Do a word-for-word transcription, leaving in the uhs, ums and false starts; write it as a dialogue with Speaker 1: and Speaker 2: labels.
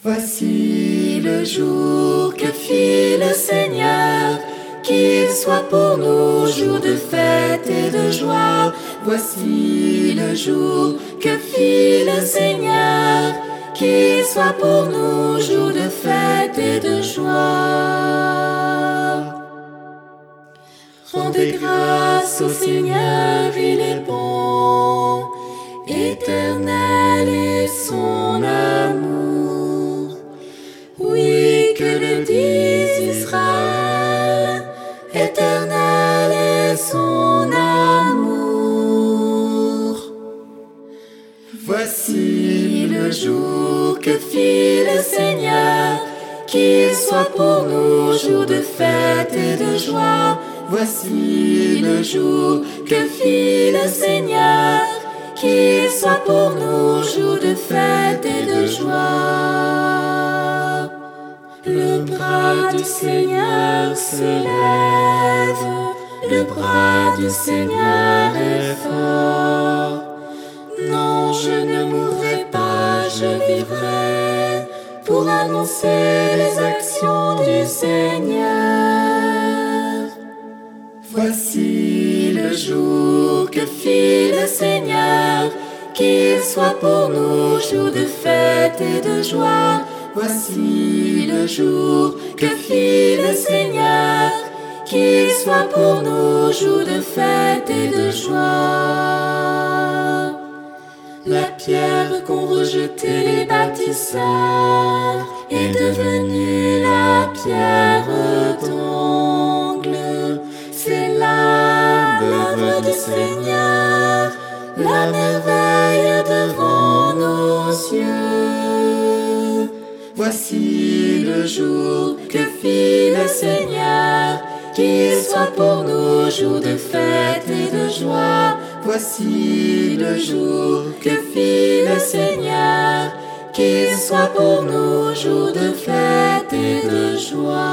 Speaker 1: Voici le jour que fit le Seigneur, qu'il soit pour nous jour de fête et de joie. Voici le jour que fit le Seigneur, qu'il soit pour nous jour de fête et de joie. Rendez grâce au Seigneur, il est bon, éternel est son amour. Oui, que le dise Israël, éternel est son amour. Voici le jour que fit le Seigneur, qu'il soit pour nous jour de fête et de joie. Voici le jour que fit le Seigneur, qu'il soit pour nous jour de fête et de joie. Le bras du Seigneur s'élève, le bras du Seigneur est fort. Non, je ne mourrai pas, je vivrai pour annoncer les actions du Seigneur. Voici le jour que fit le Seigneur, qu'il soit pour nous jour de fête et de joie. Voici le jour que fit le Seigneur, qu'il soit pour nous jour de fête et de joie. La pierre qu'ont rejetée les bâtisseurs est devenue la pierre d'angle. C'est là l'œuvre du Seigneur, la merveille devant nos yeux. Voici le jour que fit le Seigneur, qu'il soit pour nous jour de fête et de joie. Voici le jour que fit le Seigneur, qu'il soit pour nous jour de fête et de joie.